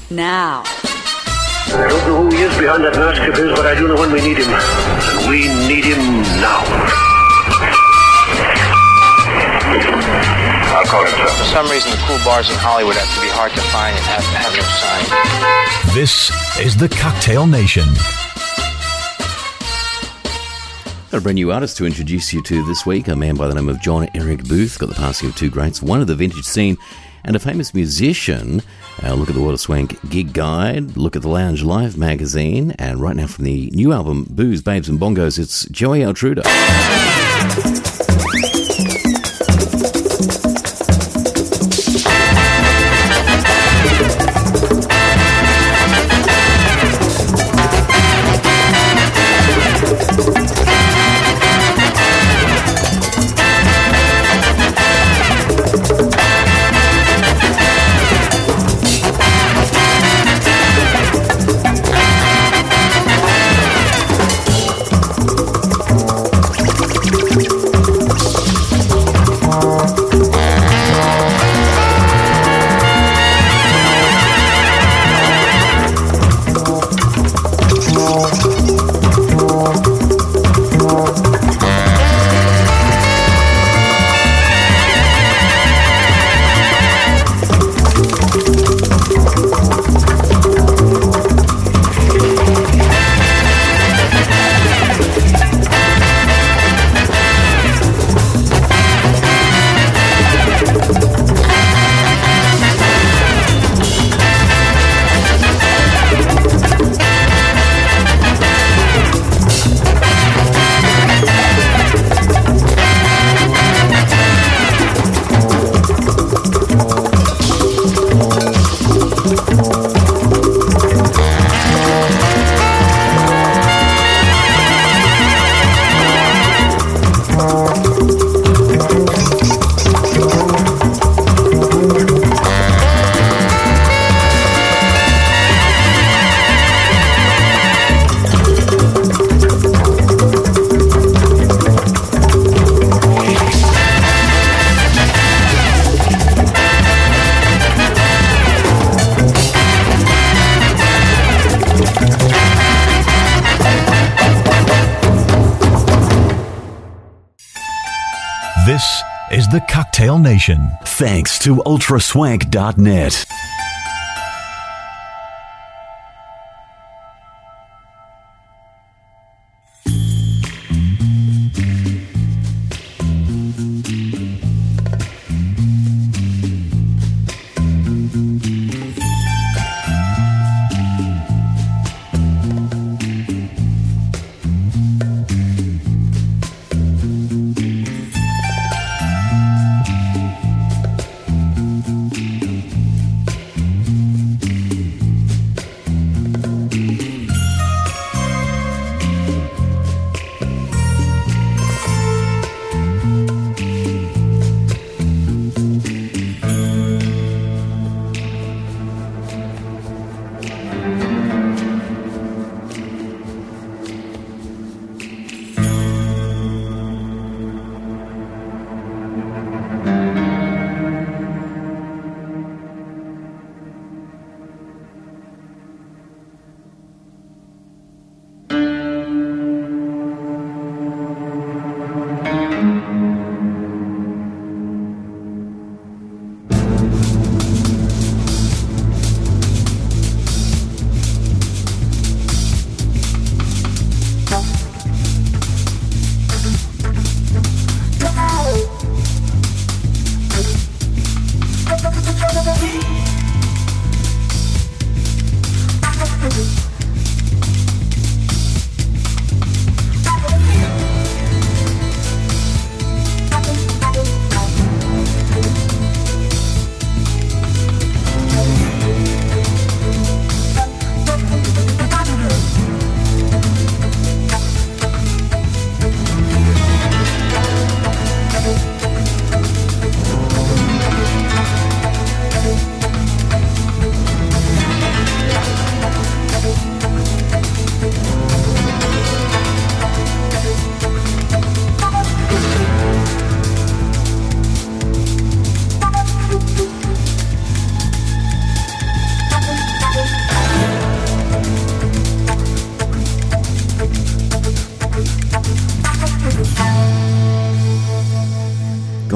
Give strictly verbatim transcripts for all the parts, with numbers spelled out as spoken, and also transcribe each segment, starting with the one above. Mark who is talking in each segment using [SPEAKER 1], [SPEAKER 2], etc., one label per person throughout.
[SPEAKER 1] now.
[SPEAKER 2] I don't know who he is behind that mask of his, but I do know when we need him. And we need him now. I'll call him, sir.
[SPEAKER 3] For some reason, the cool bars in Hollywood have to be hard to find and have to have no sign.
[SPEAKER 4] This is the Cocktail Nation.
[SPEAKER 5] Got a brand new artist to introduce you to this week, a man by the name of John Eric Booth. Got the passing of two greats, one of the vintage scene and a famous musician. Uh, look at the Water Swank Gig Guide, look at the Lounge Live magazine, and right now from the new album, Booze, Babes and Bongos, it's Joey Altruda.
[SPEAKER 4] This is the Cocktail Nation, thanks to ultraswank dot net.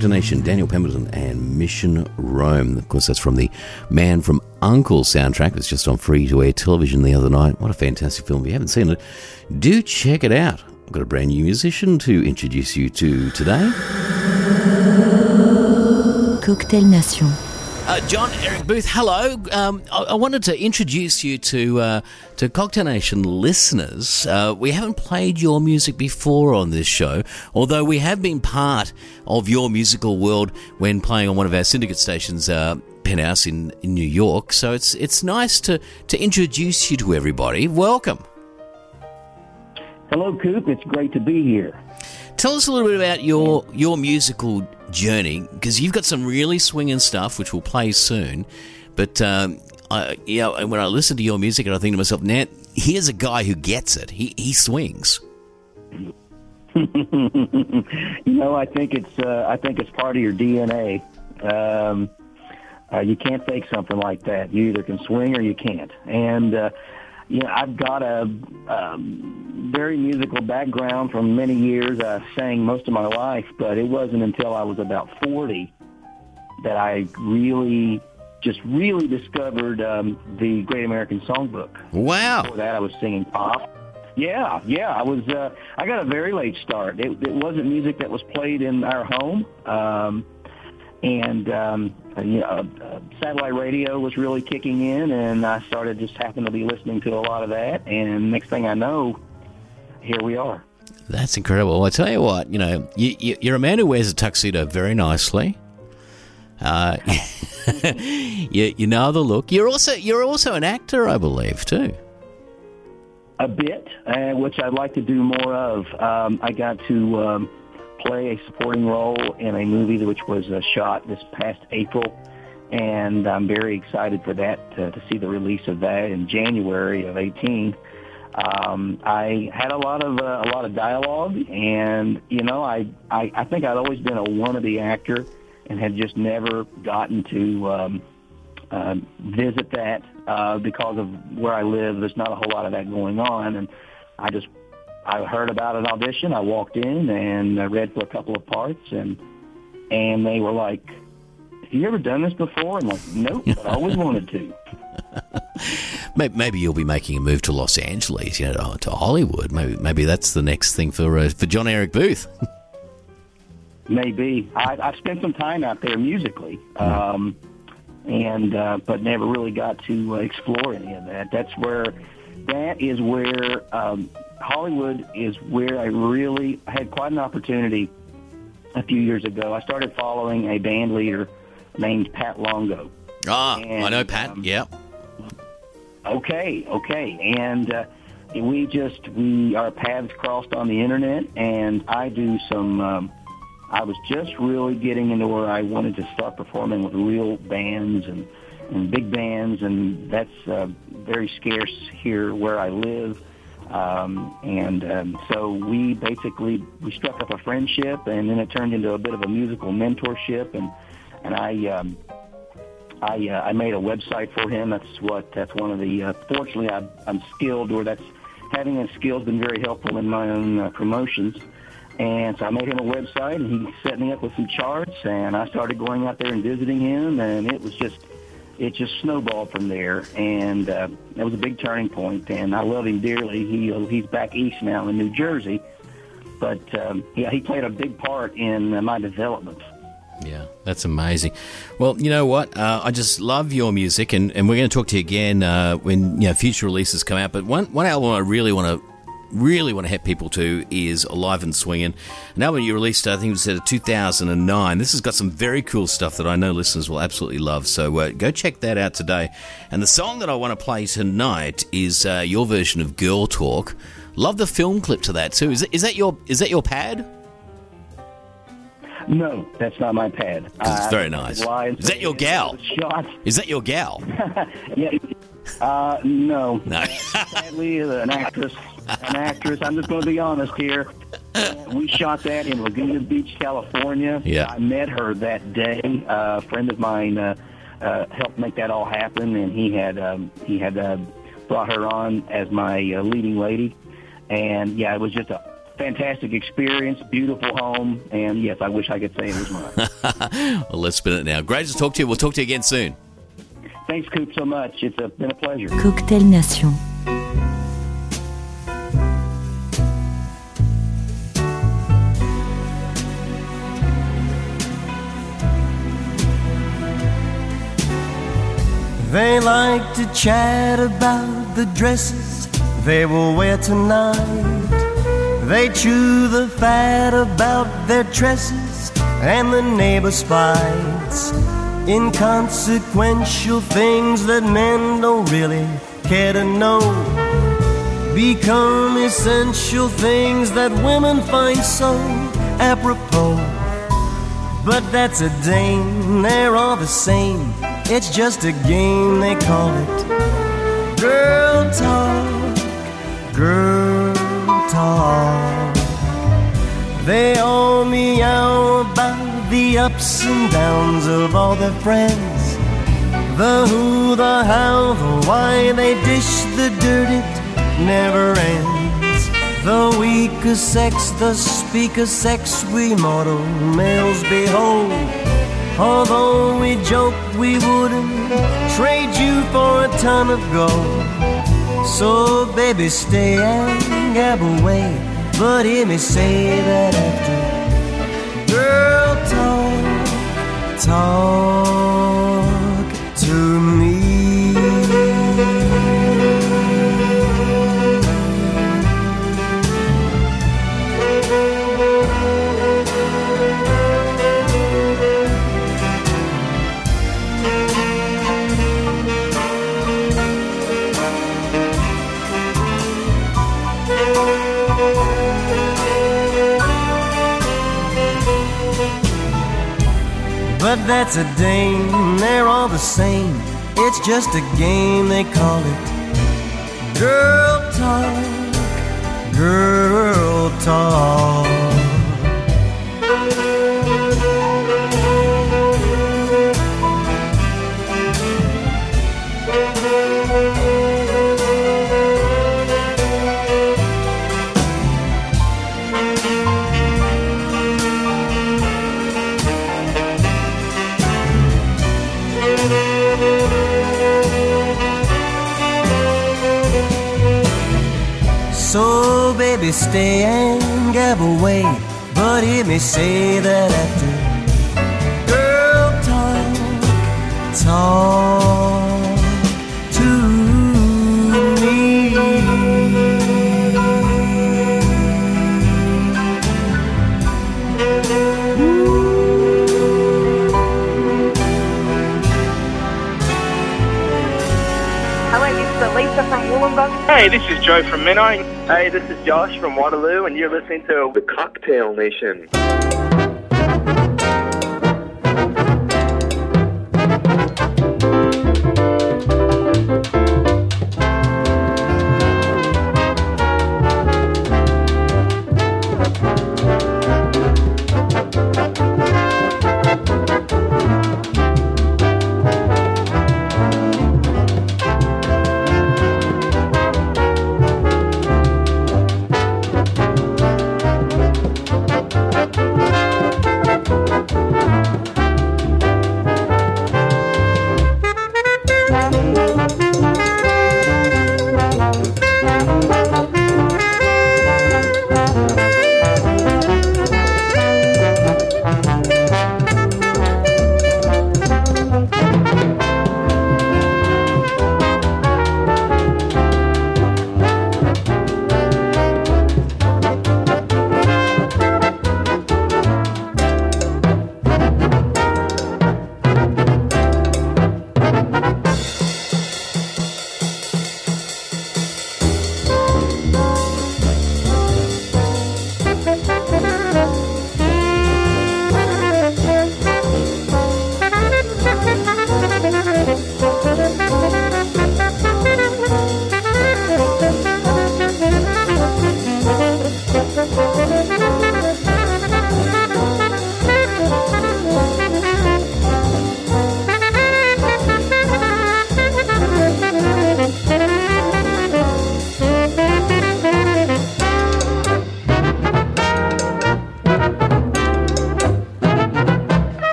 [SPEAKER 5] Cognation, Daniel Pemberton, and Mission Rome. Of course, that's from the Man from U N C L E soundtrack. It was just on free-to-air television the other night. What a fantastic film. If you haven't seen it, do check it out. I've got a brand new musician to introduce you to today.
[SPEAKER 1] Cocktail Nation.
[SPEAKER 5] Uh, John Eric Booth, hello. Um, I, I wanted to introduce you to uh, to Cocktail Nation listeners. Uh, we haven't played your music before on this show, although we have been part of your musical world when playing on one of our syndicate stations, uh, Penthouse in, in New York. So it's it's nice to, to introduce you to everybody. Welcome.
[SPEAKER 6] Hello, Coop. It's great to be here.
[SPEAKER 5] Tell us a little bit about your your musical journey, because you've got some really swinging stuff, which we'll play soon. But um, I, you know, when I listen to your music, and I think to myself, "Now, here's a guy who gets it. He he swings."
[SPEAKER 6] You know, I think it's uh, I think it's part of your D N A. Um, uh, you can't fake something like that. You either can swing or you can't. And uh, you know, I've got a um, very musical background from many years. I sang most of my life, but it wasn't until I was about forty that I really, just really discovered um, the Great American Songbook.
[SPEAKER 5] Wow.
[SPEAKER 6] Before that, I was singing pop. Yeah, yeah. I was. Uh, I got a very late start. It, it wasn't music that was played in our home. Um, And, um, you know, uh, satellite radio was really kicking in, and I started just happened to be listening to a lot of that. And next thing I know, here we are.
[SPEAKER 5] That's incredible. Well, I tell you what, you know, you, you, you're a man who wears a tuxedo very nicely. Uh, you, you know the look. You're also you're also an actor, I believe, too.
[SPEAKER 6] A bit, uh, which I'd like to do more of. Um, I got to um, play a supporting role in a movie which was uh, shot this past April, and I'm very excited for that, uh, to see the release of that in January of eighteen. Um, I had a lot of uh, a lot of dialogue, and you know, I, I I think I'd always been a wannabe actor, and had just never gotten to um, uh, visit that uh, because of where I live. There's not a whole lot of that going on, and I just I heard about an audition. I walked in and I read for a couple of parts, and and they were like, "Have you ever done this before?" I'm like, "Nope, but I always wanted to."
[SPEAKER 5] Maybe you'll be making a move to Los Angeles, you know, to Hollywood. Maybe maybe that's the next thing for uh, for John Eric Booth.
[SPEAKER 6] Maybe. I, I've spent some time out there musically, um, and uh, but never really got to uh, explore any of that. That's where that is where um, Hollywood is where I really had quite an opportunity a few years ago. I started following a band leader named Pat Longo.
[SPEAKER 5] Ah,
[SPEAKER 6] and,
[SPEAKER 5] I know Pat.
[SPEAKER 6] Um,
[SPEAKER 5] yeah.
[SPEAKER 6] Okay, okay, and uh, we just we our paths crossed on the internet, and I do some. Um, I was just really getting into where I wanted to start performing with real bands and, and big bands, and that's uh, very scarce here where I live. Um, and um, so we basically we struck up a friendship, and then it turned into a bit of a musical mentorship, and and I. Um, I, uh, I made a website for him. That's what. That's one of the. Uh, fortunately, I, I'm skilled, or that's having a skill has been very helpful in my own uh, promotions. And so I made him a website, and he set me up with some charts. And I started going out there and visiting him, and it was just, it just snowballed from there. And uh, that was a big turning point. And I love him dearly. He he's back east now in New Jersey, but um, yeah, he played a big part in uh, my development.
[SPEAKER 5] Yeah, that's amazing. Well, you know what? Uh, I just love your music, and, and we're going to talk to you again uh, when you know future releases come out. But one one album I really want to really want to hit people to is Alive and Swingin'. An album you released, I think it was in two thousand nine. This has got some very cool stuff that I know listeners will absolutely love. So uh, go check that out today. And the song that I want to play tonight is uh, your version of Girl Talk. Love the film clip to that too. Is that, is that your is that your pad?
[SPEAKER 6] No, that's not my pad.
[SPEAKER 5] Because it's very nice. Is that your gal?
[SPEAKER 6] Shot.
[SPEAKER 5] Is that your gal?
[SPEAKER 6] Yeah. Uh, no.
[SPEAKER 5] No.
[SPEAKER 6] Sadly, an actress. An actress. I'm just going to be honest here. We shot that in Laguna Beach, California.
[SPEAKER 5] Yeah.
[SPEAKER 6] I met her that day. Uh, a friend of mine uh, uh, helped make that all happen, and he had um, he had uh, brought her on as my uh, leading lady. And yeah, it was just a fantastic experience, beautiful home, and yes, I wish I could say it was mine.
[SPEAKER 5] Well, let's spin it now. Great to talk to you. We'll talk to you again soon.
[SPEAKER 6] Thanks, Coop, so much. It's a, been a pleasure.
[SPEAKER 1] Cocktail Nation.
[SPEAKER 7] They like to chat about the dresses they will wear tonight. They chew the fat about their tresses and the neighbor's fights. Inconsequential things that men don't really care to know become essential things that women find so apropos. But that's a dame, they're all the same. It's just a game, they call it girl talk, girl talk. They all meow about the ups and downs of all their friends. The who, the how, the why, they dish the dirt, it never ends. The weaker sex, the speaker sex, we mortal males behold. Although we joke we wouldn't trade you for a ton of gold. So baby stay and gab away, but hear me say that after girl talk, talk to me. But that's a dame, they're all the same. It's just a game, they call it girl talk, girl talk. So baby stay and gab away, but hear me say that after girl talk, talk to me.
[SPEAKER 8] Hello, this is Lisa from Wollongong.
[SPEAKER 9] Hey, this is Joe from Menai.
[SPEAKER 10] Hey, this is Josh from Waterloo, and you're listening to The Cocktail Nation.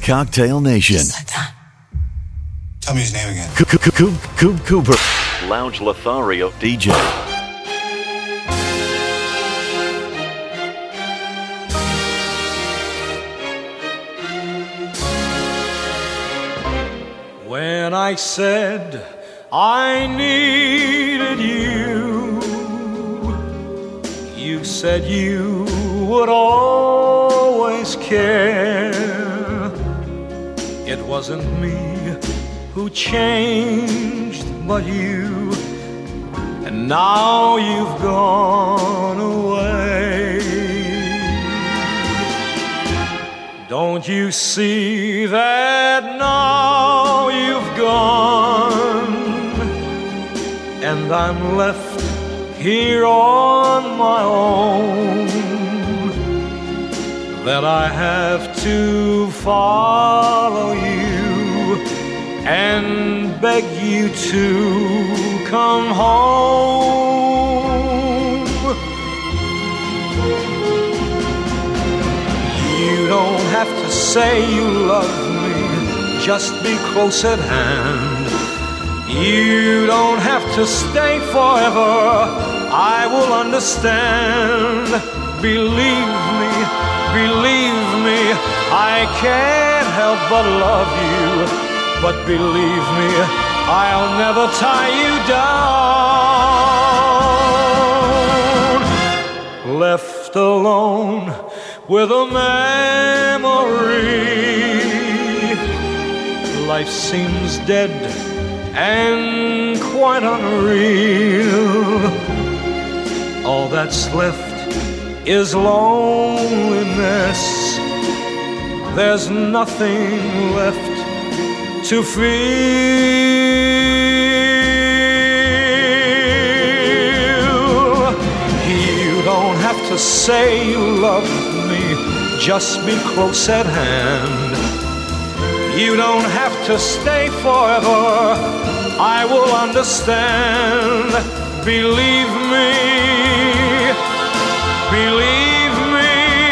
[SPEAKER 4] Cocktail Nation.
[SPEAKER 9] Tell me his name again.
[SPEAKER 4] Coop Cooper.
[SPEAKER 11] Lounge Lothario.
[SPEAKER 4] D J.
[SPEAKER 12] When I said I needed you, you said you would always care. It wasn't me who changed, but you, and now you've gone away. Don't you see that now you've gone, and I'm left here on my own, that I have to follow you and beg you to come home. You don't have to say you love me, just be close at hand. You don't have to stay forever, I will understand. Believe me, believe me, I can't help but love you. But believe me, I'll never tie you down. Left alone with a memory, life seems dead and quite unreal. All that's left is loneliness. There's nothing left to feel. You don't have to say you love me, just be close at hand. You don't have to stay forever, I will understand. Believe me, believe me.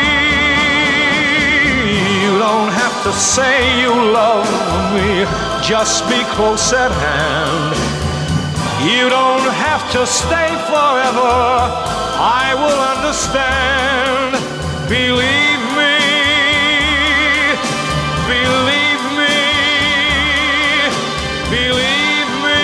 [SPEAKER 12] You don't have to say you love me, just be close at hand. You don't have to stay forever, I will understand. Believe me, believe me, believe me.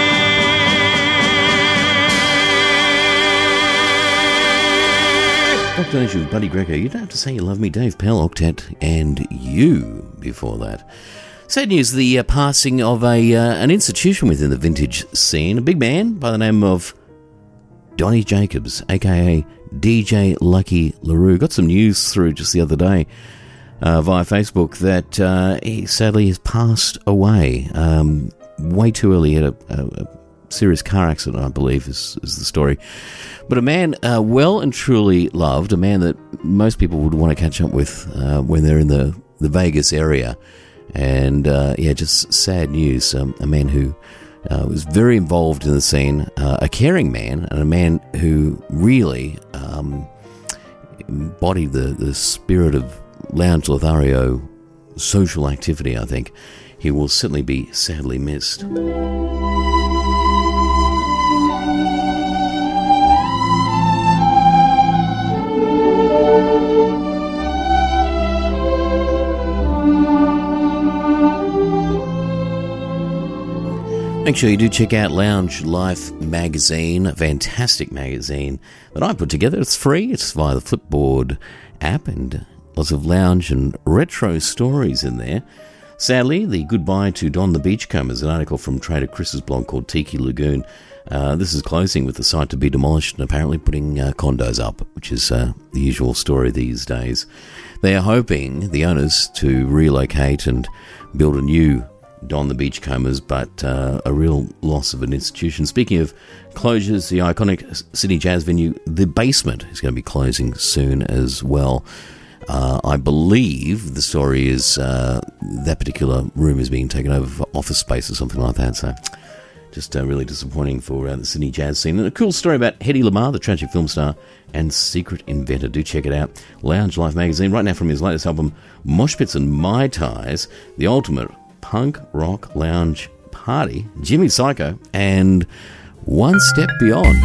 [SPEAKER 5] Cocktail Nation with Buddy Greco. You don't have to say you love me, Dave Pell, Octet, and you before that. Sad news, the uh, passing of a uh, an institution within the vintage scene. A big man by the name of Donnie Jacobs, a k a. D J Lucky LaRue. Got some news through just the other day uh, via Facebook that uh, he sadly has passed away um, way too early. He had a, a, a serious car accident, I believe, is, is the story. But a man uh, well and truly loved, a man that most people would want to catch up with uh, when they're in the, the Vegas area. And, uh, yeah, just sad news. Um, a man who uh, was very involved in the scene, uh, a caring man, and a man who really um, embodied the, the spirit of Lounge Lothario social activity, I think. He will certainly be sadly missed. Make sure you do check out Lounge Life magazine, a fantastic magazine that I put together. It's free. It's via the Flipboard app, and lots of lounge and retro stories in there. Sadly, the goodbye to Don the Beachcomber is an article from Trader Chris's blog called Tiki Lagoon. Uh, this is closing with the site to be demolished and apparently putting uh, condos up, which is uh, the usual story these days. They are hoping, the owners, to relocate and build a new Don the Beachcombers, but uh, a real loss of an institution. Speaking of closures, the iconic Sydney jazz venue, The Basement, is going to be closing soon as well. Uh, I believe the story is uh, that particular room is being taken over for office space or something like that, so Just uh, really disappointing for uh, the Sydney jazz scene. And a cool story about Hedy Lamarr, the tragic film star and secret inventor. Do check it out. Lounge Life magazine, right now from his latest album, Mosh Pits and Mai Tais, the ultimate punk rock lounge party, Jimmy Psycho, and One Step Beyond.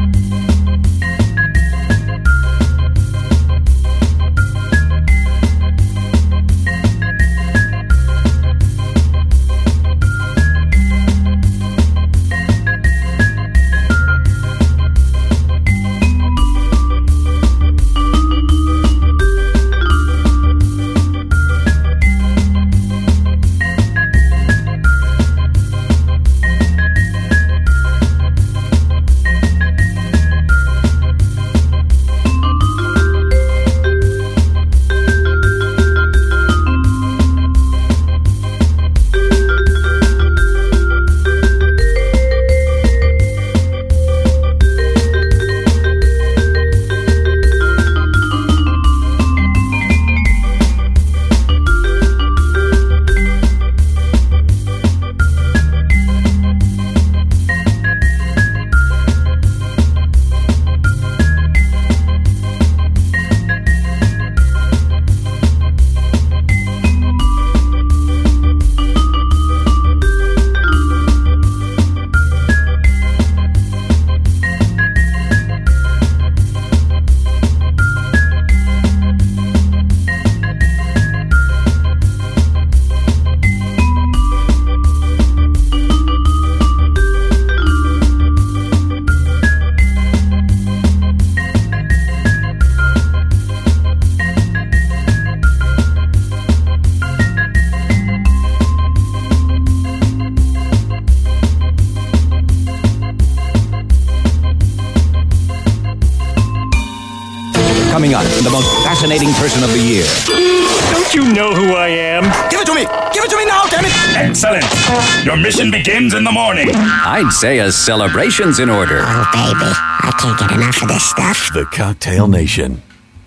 [SPEAKER 13] Coming up, the most fascinating person of the year.
[SPEAKER 14] Don't you know who I am?
[SPEAKER 13] Give it to me! Give it to me now, damn it!
[SPEAKER 14] Excellent. Your mission begins in the morning.
[SPEAKER 13] I'd say a celebration's in order.
[SPEAKER 15] Oh, baby, I can't get enough of this stuff.
[SPEAKER 4] The Cocktail Nation.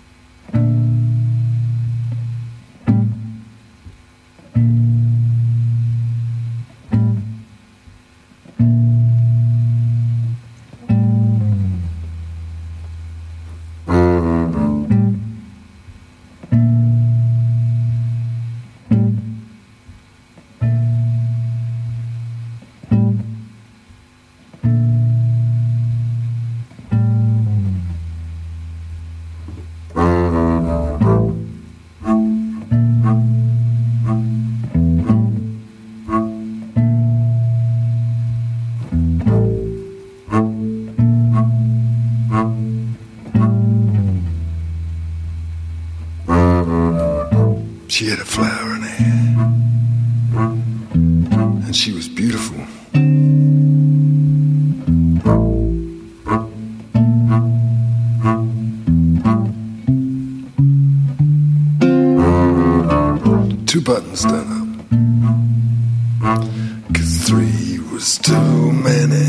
[SPEAKER 16] She had a flower in her hair, and she was beautiful. Two buttons done up, 'cause three was too many.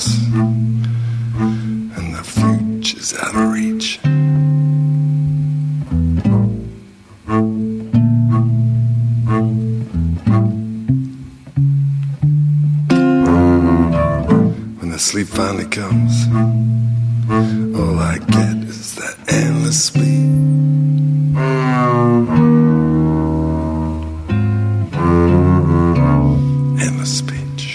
[SPEAKER 16] us, and the future's out of reach. When the sleep finally comes, all I get is that endless speed. Endless speech.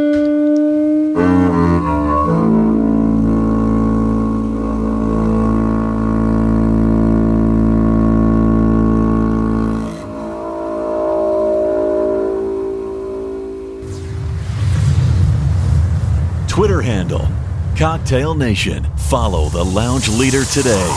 [SPEAKER 4] Twitter handle, Cocktail Nation. Follow the lounge leader today.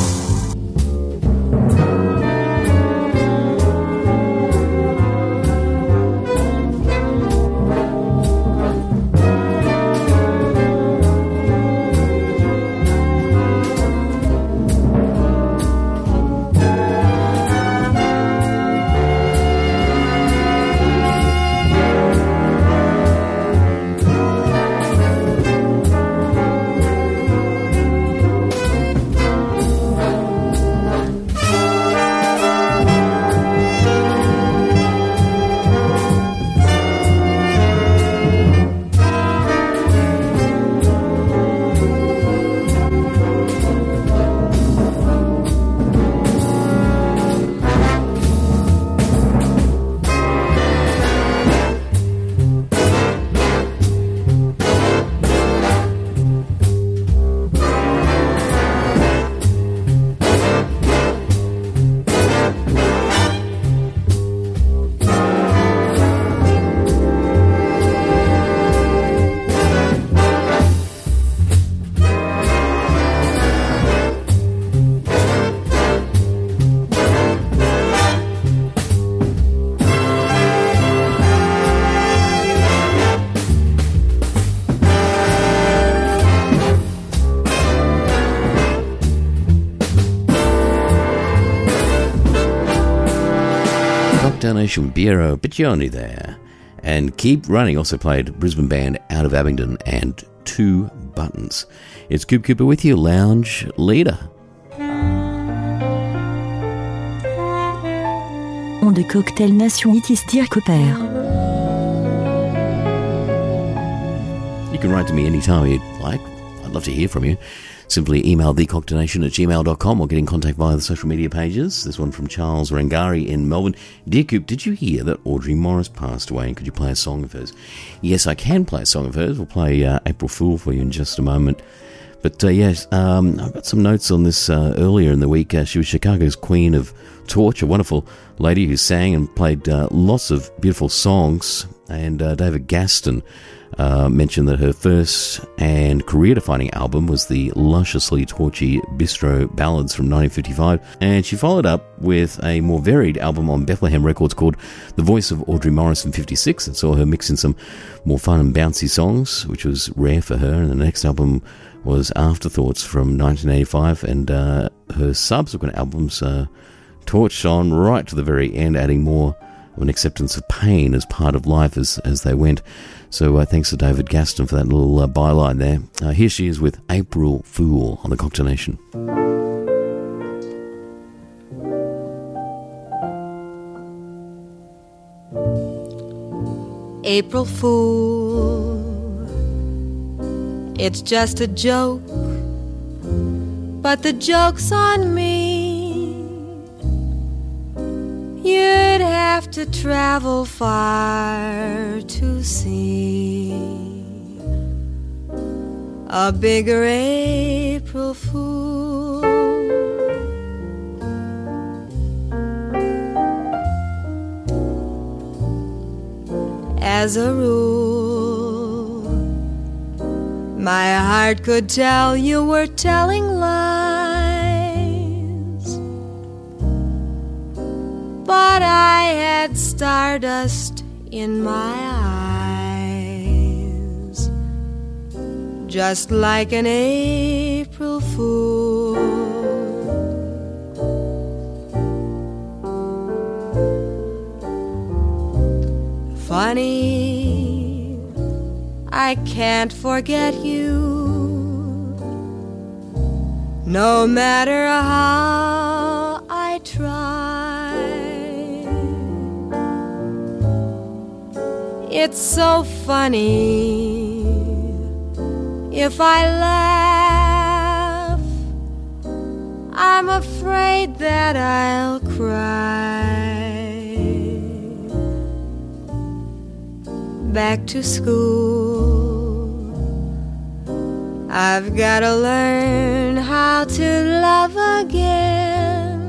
[SPEAKER 5] Nation, Piero Piccioni there. And Keep Running also played Brisbane band Out of Abingdon and Two Buttons. It's Coop Cooper with you, lounge leader.
[SPEAKER 1] On de Cocktail Nation, it is Dirk Cooper.
[SPEAKER 5] You can write to me anytime you'd like. I'd love to hear from you. Simply email thecocktailnation at gmail dot com or get in contact via the social media pages. This one from Charles Rangari in Melbourne. Dear Coop, did you hear that Audrey Morris passed away, and could you play a song of hers? Yes, I can play a song of hers. We'll play uh, April Fool for you in just a moment. But uh, yes, um, I've got some notes on this uh, earlier in the week. Uh, she was Chicago's Queen of Torch, a wonderful lady who sang and played uh, lots of beautiful songs. And uh, David Gaston uh, mentioned that her first and career-defining album was the lusciously torchy Bistro Ballads from nineteen fifty-five, and she followed up with a more varied album on Bethlehem Records called The Voice of Audrey Morris in fifty-six, and saw her mix in some more fun and bouncy songs, which was rare for her. And the next album was Afterthoughts from nineteen eighty-five, and uh, her subsequent albums uh, torched on right to the very end, adding more of an acceptance of pain as part of life as, as they went. So uh, thanks to David Gaston for that little uh, byline there. Uh, here she is with April Fool on the Cocktail Nation.
[SPEAKER 17] April Fool, it's just a joke, but the joke's on me. You'd have to travel far to see a bigger April Fool. As a rule, my heart could tell you were telling lies, but I had stardust in my eyes, just like an April Fool. Funny, I I can't forget you, no matter how I try. It's so funny, if I laugh, I'm afraid that I'll cry. Back to school, I've gotta learn how to love again.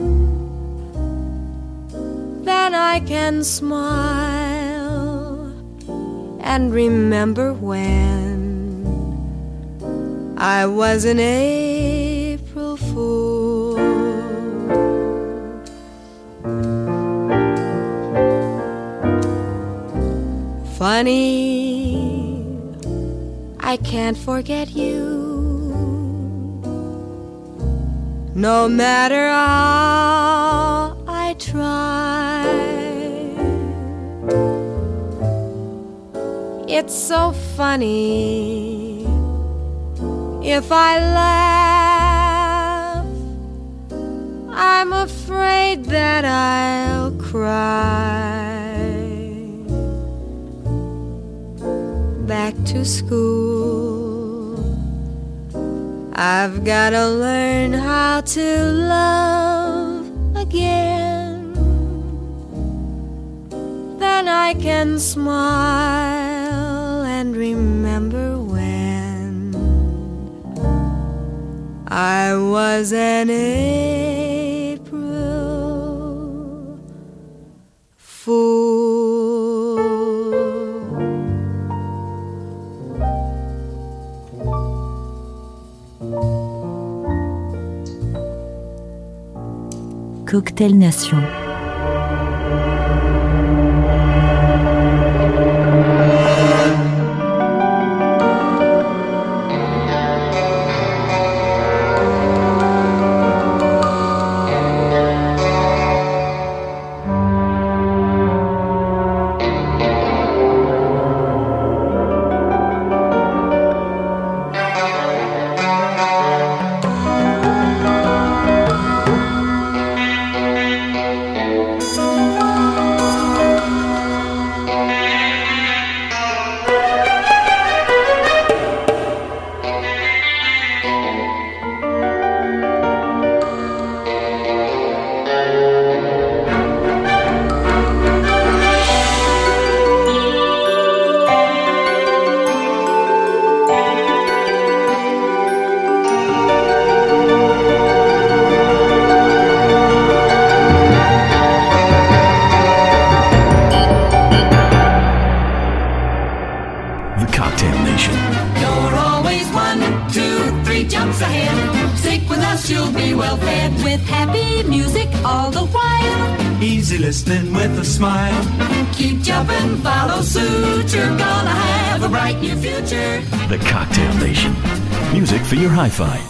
[SPEAKER 17] Then I can smile and remember when I was an April fool. Funny, I can't forget you, no matter how I try. It's so funny, if I laugh, I'm afraid that I'll cry. Back to school, I've gotta learn how to love again. Then I can smile and remember when I was an April fool.
[SPEAKER 1] Cocktail Nation.
[SPEAKER 18] Listening with a smile. Keep jumping, follow suit. You're gonna have a bright new future.
[SPEAKER 4] The Cocktail Nation. Music for your hi-fi.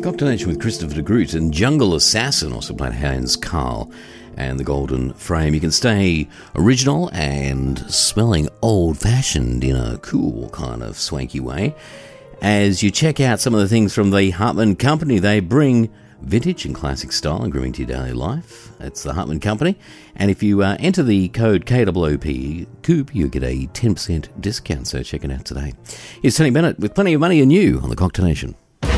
[SPEAKER 5] Cocktail Nation with Christopher de Groot and Jungle Assassin, also played Hans Carl, and The Golden Frame. You can stay original and smelling old-fashioned in a cool kind of swanky way as you check out some of the things from the Hartman Company. They bring vintage and classic style and grooming to your daily life. It's the Hartman Company. And if you uh, enter the code K O O P, Coop, you get a ten percent discount, so check it out today. Here's Tony Bennett with plenty of money and you on the Cocktail Nation.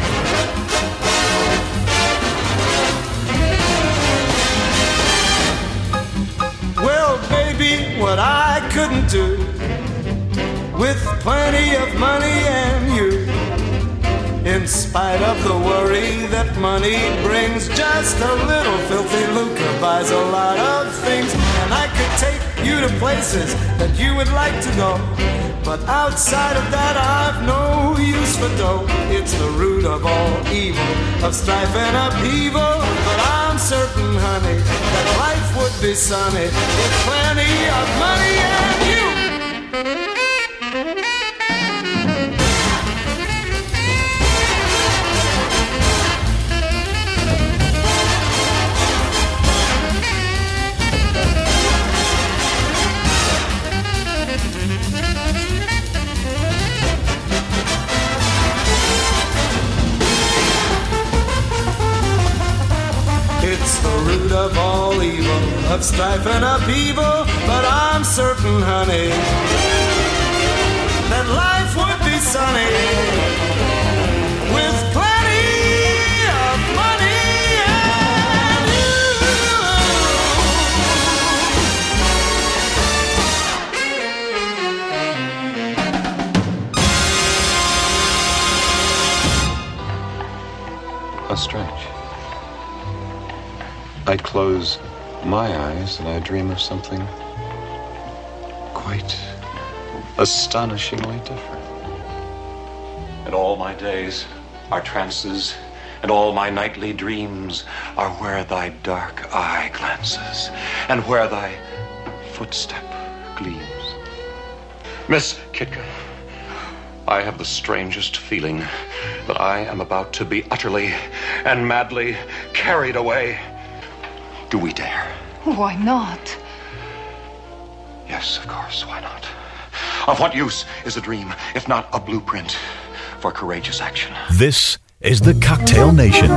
[SPEAKER 7] What I couldn't do with plenty of money and you, in spite of the worry that money brings. Just a little filthy lucre buys a lot of things, and I could take you to places that you would like to go, but outside of that I've no use for dough. It's the root of all evil, of strife and upheaval. But I'm certain, honey, that life would be sunny with plenty of money and you. It's the root of all evil, of strife and upheaval. But I'm certain, honey, that life would be sunny with plenty of money and
[SPEAKER 19] you. How strange. I close my eyes and I dream of something quite astonishingly different.
[SPEAKER 20] And all my days are trances, and all my nightly dreams are where thy dark eye glances, and where thy footstep gleams. Miss Kitka, I have the strangest feeling that I am about to be utterly and madly carried away. Do we dare?
[SPEAKER 21] Why not?
[SPEAKER 20] Yes, of course, why not? Of what use is a dream, if not a blueprint for courageous action?
[SPEAKER 4] This is the Cocktail Nation.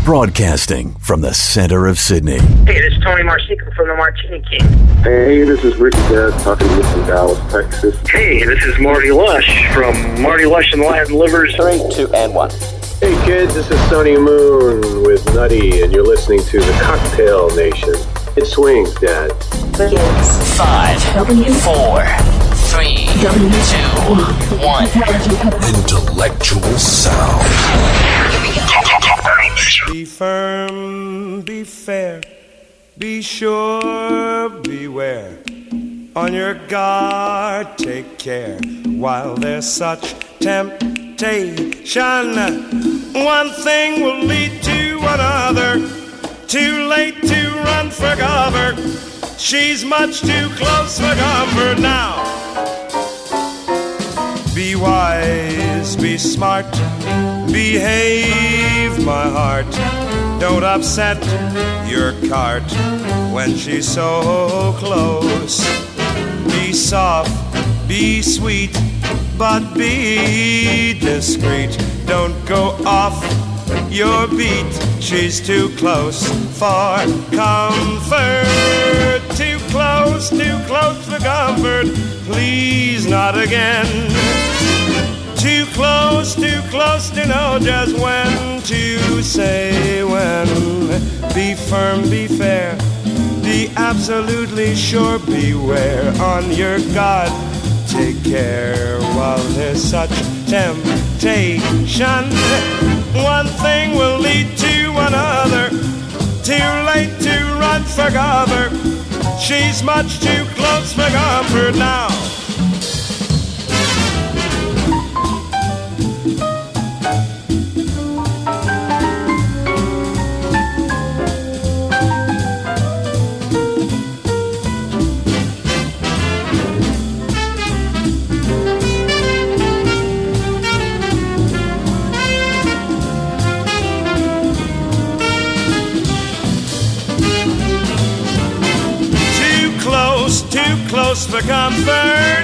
[SPEAKER 4] Broadcasting from the center of Sydney.
[SPEAKER 10] Hey, this is Tony Marcico from the Martini King.
[SPEAKER 2] Hey, this is Ricky Dad talking to you from Dallas, Texas.
[SPEAKER 10] Hey, this is Marty Lush from Marty Lush and the Latin Livers.
[SPEAKER 3] Three, two, and one.
[SPEAKER 2] Hey kids, this is Sonny Moon with Nutty, and you're listening to the Cocktail Nation. It swings, Dad.
[SPEAKER 21] Five, four, three, two, one.
[SPEAKER 16] Intellectual sound.
[SPEAKER 12] Be firm, be fair, be sure, beware. On your guard, take care while there's such temptation. One thing will lead to another. Too late to run for cover. She's much too close for comfort now. Be wise, be smart, behave, my heart. Don't upset your cart when she's so close. Be soft, be sweet, but be discreet. Don't go off your beat. She's too close for comfort. Too close, too close for comfort. Please not again. Too close, too close to know just when to say when. Be firm, be fair, be absolutely sure. Beware, on your guard, take care while there's such temptation. One thing will lead to another. Too late to run for cover. She's much too close for comfort now. Too close for comfort.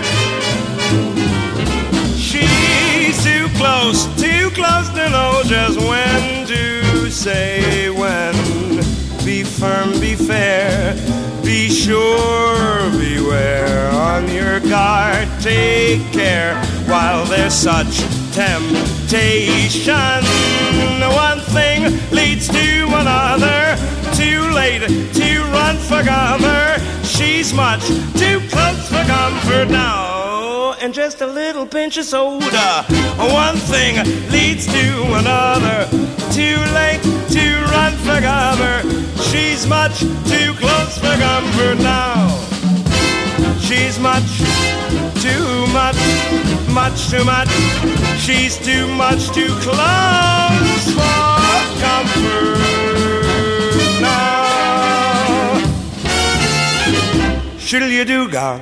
[SPEAKER 12] She's too close, too close to know just when to say when. Be firm, be fair, be sure, beware. On your guard, take care while there's such temptation. One thing leads to another. Too late to run for cover. She's much too close for comfort now. And just a little pinch of soda. One thing leads to another. Too late to run for cover. She's much too close for comfort now. She's much too much, much too much. She's too much too close for comfort. Shiddle you do, God.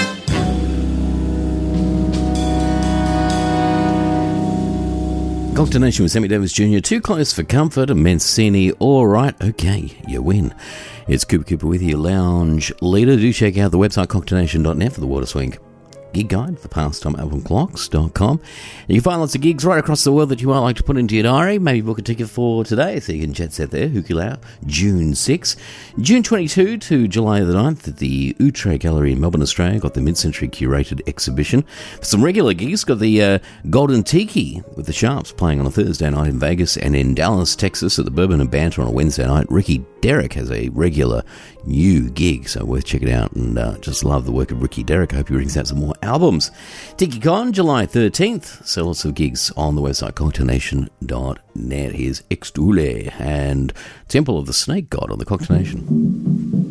[SPEAKER 5] Cocktail Nation with Sammy Davis Junior Too close for comfort. And Mancini. All right. Okay. You win. It's Cooper Cooper with you, lounge leader. Do check out the website cocktail nation dot net for the Water Swing gig guide for pastime album clocks dot com. You can find lots of gigs right across the world that you might like to put into your diary. Maybe book a ticket for today so you can jet set there. Hukilau, June sixth. June twenty-second to July the ninth at the Outre Gallery in Melbourne, Australia. Got the mid-century curated exhibition. For some regular gigs, got the uh, Golden Tiki with the Sharps playing on a Thursday night in Vegas, and in Dallas, Texas at the Bourbon and Banter on a Wednesday night. Ricky Derrick has a regular new gig, so worth checking out, and uh, just love the work of Ricky Derrick. I hope he brings out some more albums. TikiCon, July thirteenth, so lots of gigs on the website cocktail nation dot net. Here's Extule and Temple of the Snake God on the Cocktail Nation.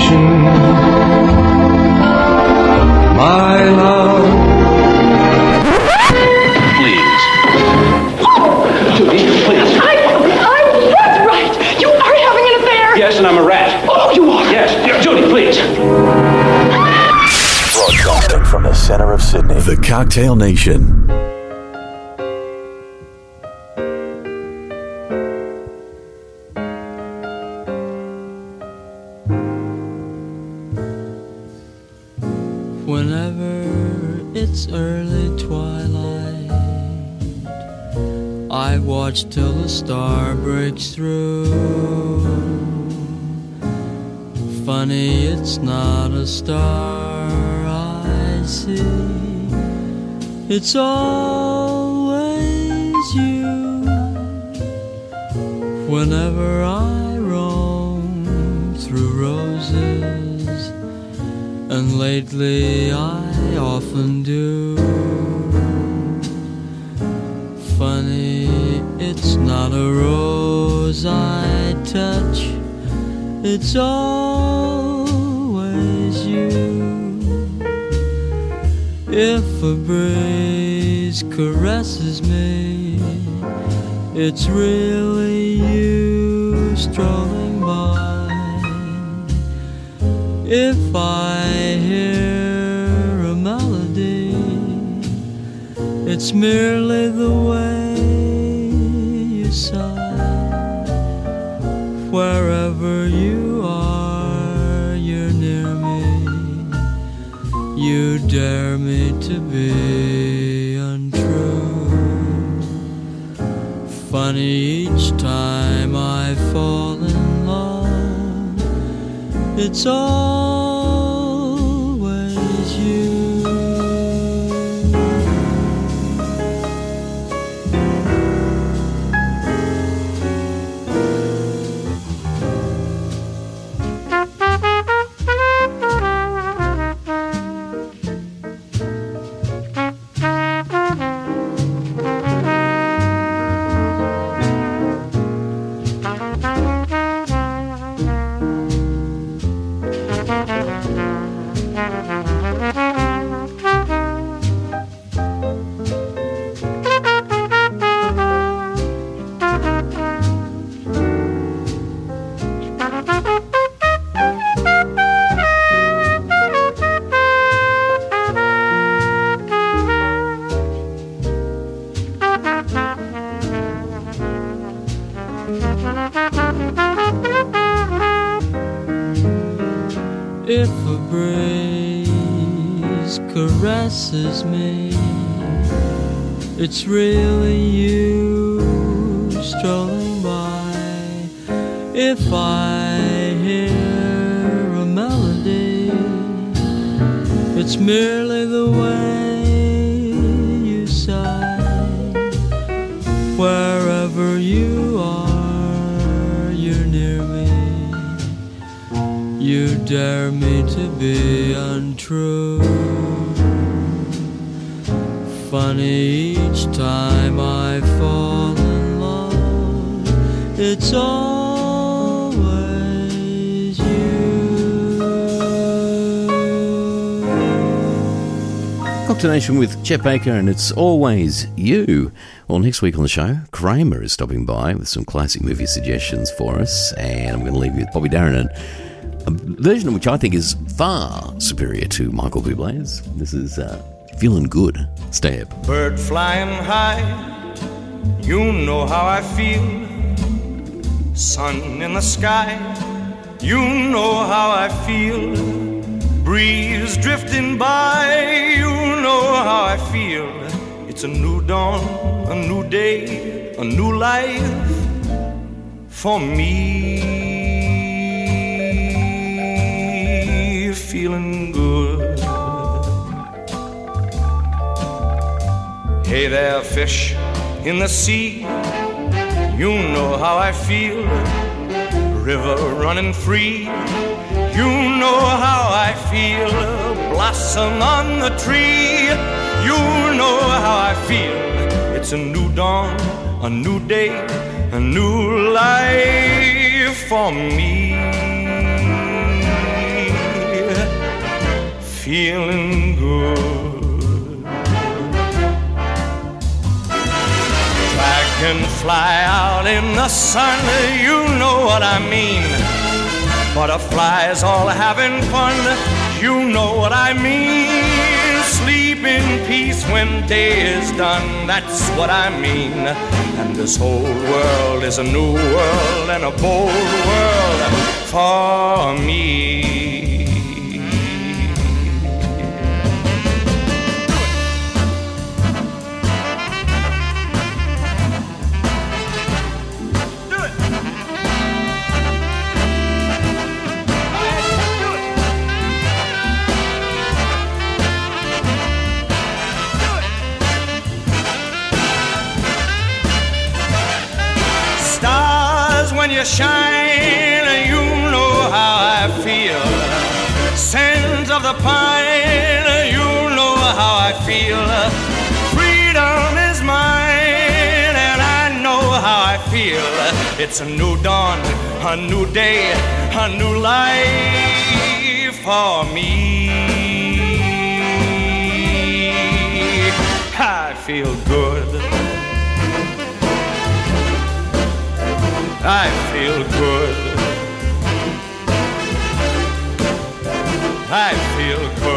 [SPEAKER 12] nation, my love.
[SPEAKER 20] Please. Judy, please.
[SPEAKER 18] I, I'm that's right. You are having an affair.
[SPEAKER 20] Yes, and I'm a rat.
[SPEAKER 18] Oh, you are.
[SPEAKER 20] Yes. Judy, please.
[SPEAKER 4] Broadcasting from the center of Sydney, the Cocktail Nation.
[SPEAKER 6] Whenever it's early twilight, I watch till the star breaks through. Funny, it's not a star I see, it's always you. Whenever I roam through roses, and lately I often do. Funny, it's not a rose I touch, it's always you. If a breeze caresses me, it's really you strolling by. If I hear a melody, it's merely the way you sigh. Wherever you are, you're near me. You dare me to be untrue. Funny, each time I fall in love, it's always you. If a breeze caresses me, it's really you strolling by. If I hear a melody, it's merely the way you sigh. Wherever you are, you're near me. You dare me to be untrue. Funny, each time I fall in love, it's always you.
[SPEAKER 5] Cocktail Nation with Chet Baker, and it's always you. Well, next week on the show, Kramer is stopping by with some classic movie suggestions for us, and I'm going to leave you with Bobby Darin, and a version of which I think is far superior to Michael Bublé's. This is uh, Feeling Good. Stay up.
[SPEAKER 12] Bird flying high, you know how I feel. Sun in the sky, you know how I feel. Breeze drifting by, you know how I feel. It's a new dawn, a new day, a new life for me. Feeling good. Hey there, fish in the sea, you know how I feel. River running free, you know how I feel. Blossom on the tree, you know how I feel. It's a new dawn, a new day, a new life for me. feeling good. Dragonfly out in the sun, you know what I mean. Butterflies all having fun, you know what I mean. Sleep in peace when day is done, that's what I mean. And this whole world is a new world and a bold world for me. When you shine, you know how I feel. Scent of the pine, you know how I feel. Freedom is mine, and I know how I feel. It's a new dawn, a new day, a new life for me. I feel good. I feel good. I feel good.